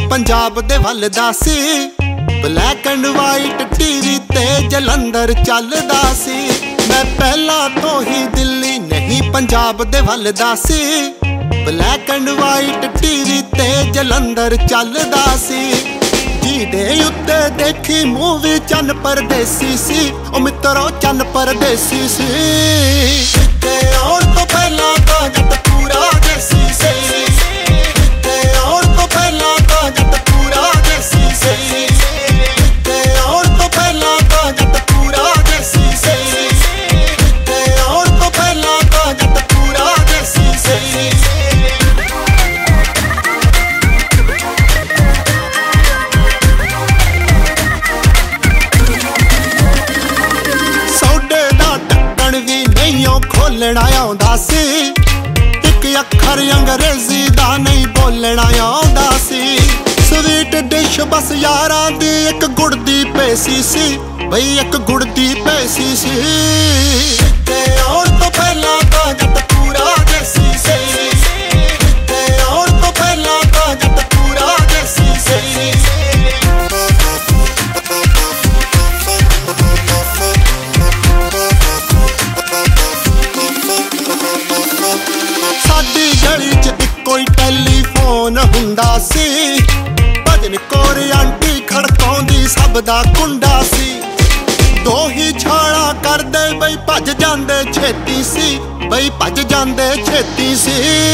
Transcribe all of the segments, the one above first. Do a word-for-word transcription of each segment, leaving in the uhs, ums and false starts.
पंजाब दे वल दा सी ब्लैक एंड वाइट टीवी ते जलंधर चलदा सी। मैं पहला तो ही दिल्ली नहीं पंजाब दे वल दा सी ब्लैक एंड वाइट टीवी ते जलंधर चलदा सी। जी उत्ते देखी मूवी चन परदेसी सी ओ मित्रो चन परदेसी सी। और तो पहला तो जट पूरा देसी सी और तो पहला तो जट पूरा देसी सी और तो पहला तो जट पूरा देसी सी और तो पहला तो जट पूरा देसी सी। खोलना आउंदा सी एक अखर अंग्रेजी दा नहीं बोलना आउंदा सी। स्वीट डिश बस यारां दी एक गुड़ दी पेसी सी बई एक गुड़ दी पेसी सी। और तो पहला तो जट पूरा देसी सी और तो पहला तो जट पूरा देसी सी। गली च इको ही टैलीफोन हुंदा सी भजन कौर आंटी खड़काउंदी सब दा कुंडा सी। दो ही छाला करदे बई भज जांदे छेती सी बई भज जांदे छेती सी।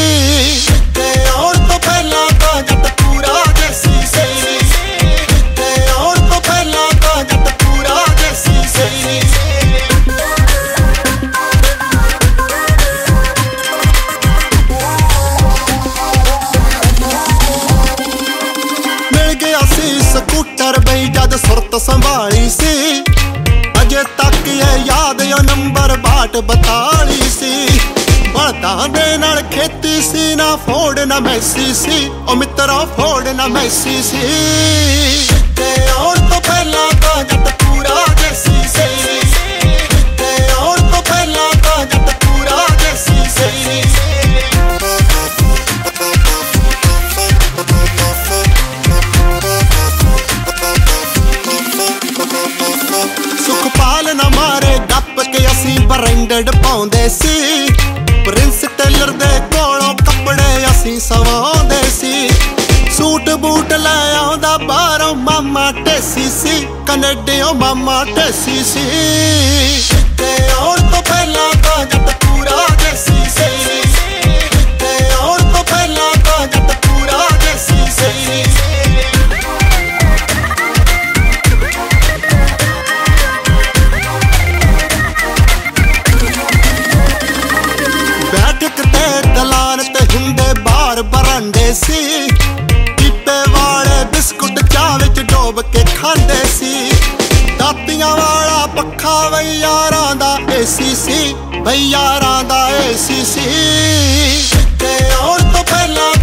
और तो पहला तो जट पूरा देसी सी और तो पहला तो जट पूरा देसी सी। स्कूटर बई जद सुरत संभाली सी अजे तक ये याद यो नंबर बाट बताली सी। बलदा दे नाल खेती सी ना फोड़ ना मैसी सी ओ मित्रो फोड़ ना मैसी सी। और तो पहला तो जट पूरा देसी सी और तो पहला तो जट पूरा देसी सी। सुखपाल ना मारे गप के असी ब्रांडेड पाउंदे सी प्रिंस टेलर दे कोलों कपड़े असी सवाउंदे सी। सूट बूट लै आउंदा बाहरों मामा टेसी सी कनेडियों मामा टेसी सी। और तो पहला तो जट पूरा देसी सी और तो पहला तो जट पूरा देसी सी। बैठक ते दलान ते हुंदे बार बरांडे सी पीपे वाले बिस्कुट चाह विच डोब के खांदे सी। दातियां वाला पक्खा बई यारां दा एसी सी बई यारां दा एसी सी। और तो पहला